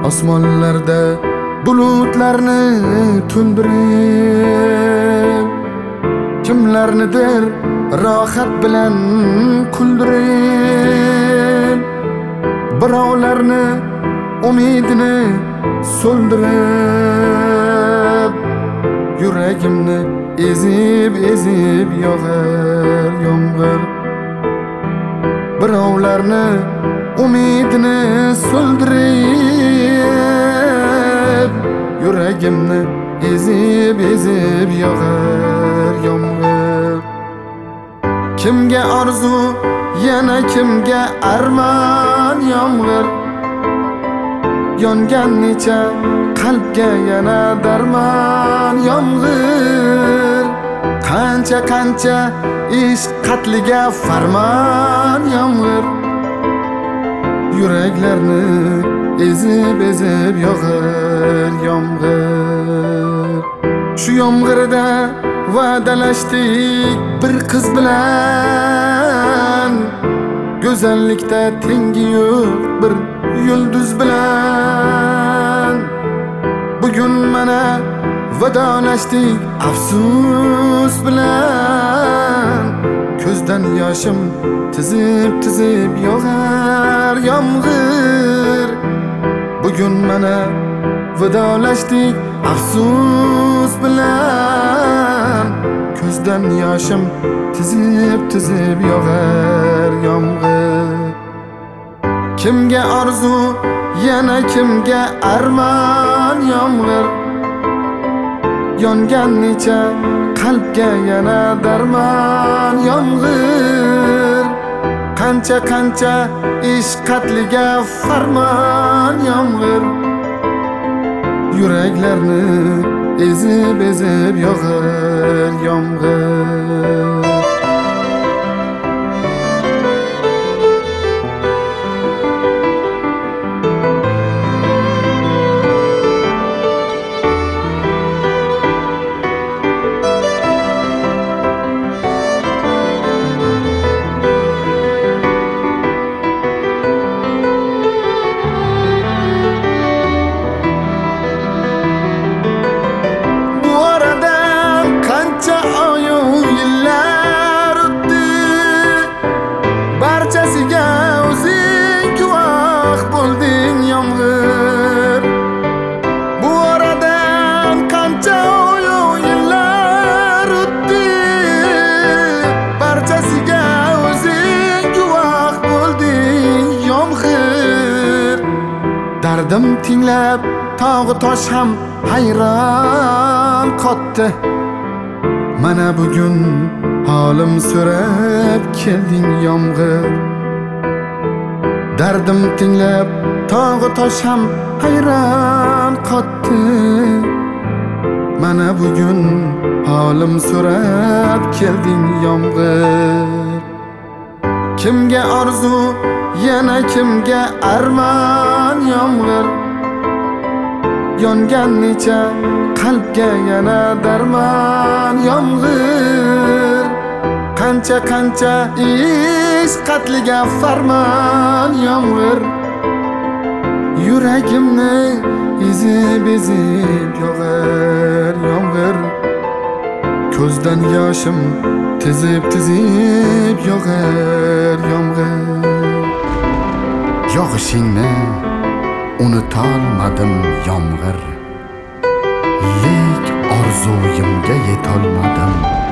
osmonlarda bulutlarni to'ldirib, kimlarnidir rohat bilan kuldirib, birovlarni umidini so'ldirib, yuragimni ezib yog'ar yomg'ir. Birovlarni umidini so'ldirib, yuragimni ezib yog'ar yomg'ir. Kimga orzu, yana kimga armon yomg'ir. Yongan necha qalbga yana darmon yomg'ir. Qancha ishq qatliga farmon yomg'ir. Yuraklarni ezib yog'ar yomg'ir. Shu yomg'irda va'dalashdik bir qiz bilan, go'zallikda tengi yo'q bir yulduz bilan. Bugun mana vidolashdik afsus bilan. Ko'zdan yoshim tizib yog'ar yomg'ir. Bugun mana vidolashdik afsus bilan. Ko'zdan yoshim tizib yog'ar yomg'ir. Kimga orzu, yana kimga armon yomg'ir. Yongan necha qalbga yana darmon yomg'ir. Qancha ishq qatliga farmon yomg'ir. Yuraklarni ezib yog'ar yomg'ir. Barchasiga o'zing guvoh bo'lding yomg'ir. Bu oradan qancha yillar o'tdi. Barchasiga o'zing guvoh bo'lding yomg'ir. Dardim tinglab tog'i tosh ham hayron qotdi. Mana bugun holim so'rab kelding yomg'ir. Dardim tinglab tog'i tosh ham hayron qotdi. Mana bugun holim so'rab kelding yomg'ir. Kimga orzu, yana kimga armon yomg'ir. Yongan necha qalbga yana darmon yomg'ir. Qancha ishq qatliga farmon yomg'ir. Yuragimni ezib yog'ar yomg'ir. Ko'zdan yoshim tizib yog'ar yomg'ir. Yog'ishingni unutolmadim yomg'ir. Lek orzuyimga yetolmadim.